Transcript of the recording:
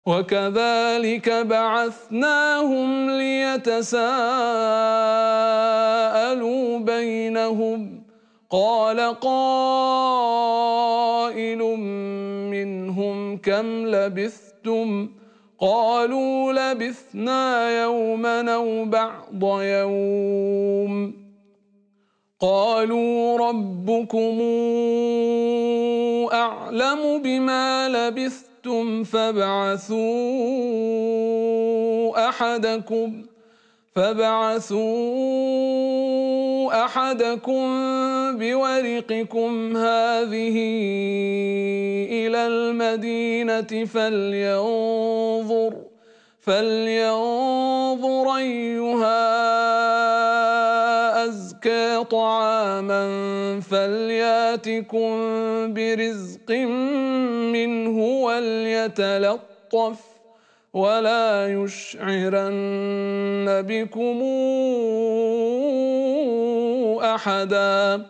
وكذلك بعثناهم ليتساءلوا بينهم قال قائل منهم كم لبثتم قالوا لبثنا يوما أو بعض يوم قالوا ربكم أعلم بما لبثتم فابعثوا أحدكم بورقكم هذه إلى المدينة فلينظر أيها أزكى طعاما فلياتكم برزق منه وليتلطف ولا يشعرن بكم أحدا.